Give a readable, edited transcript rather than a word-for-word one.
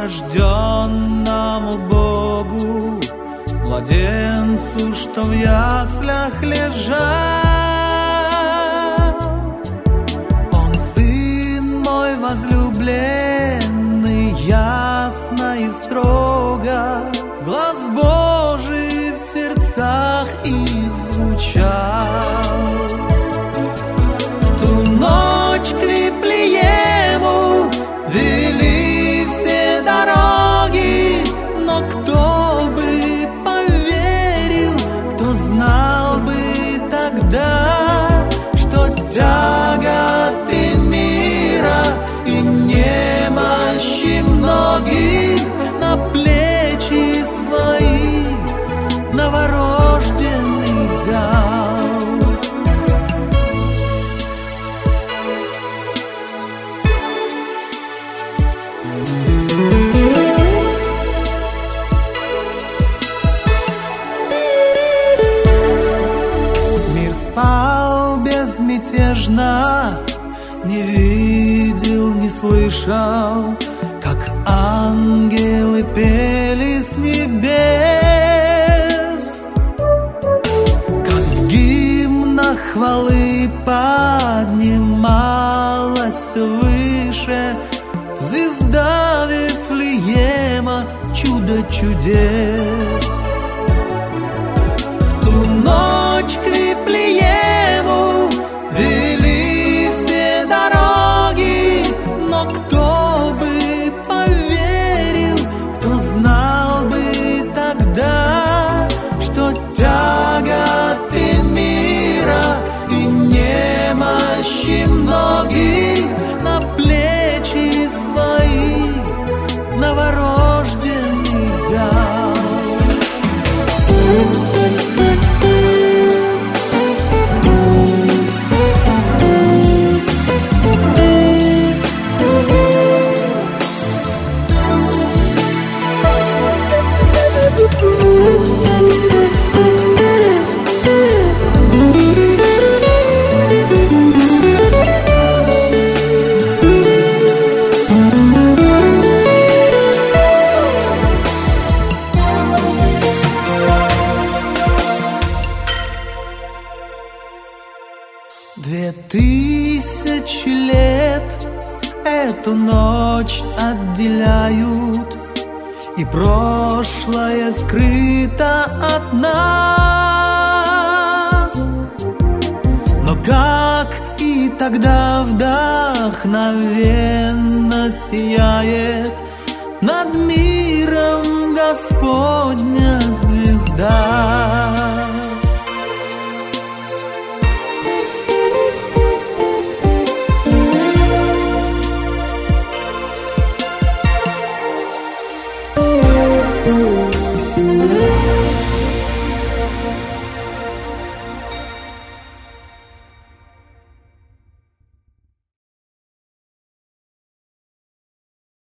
новорожденному Богу, младенцу, что в яслях лежал. Он сын мой возлюбленный, ясно и строго глас Божий в сердцах их звучал. В ту ночь к Вифлеему вели все дороги, но кто бы поверил, кто знал бы тогда, что тяготы мира и немощи многих на плечи свои новорожденный взял. Мир спал безмятежно, не видел, не слышал, как ангелы пели с небес, как в гимнах хвалы поднималась все выше звезда Вифлеема, чудо чудес. В ту ночь к Вифлеему вели все дороги, но кто бы поверил, кто знал бы тогда, что тяготы мира и немощи многих на плечи свои новорожденный взял. Две тысячи лет эту ночь отделяют, и прошлое скрыто от нас. Но как и тогда вдохновенно сияет над миром Господня звезда.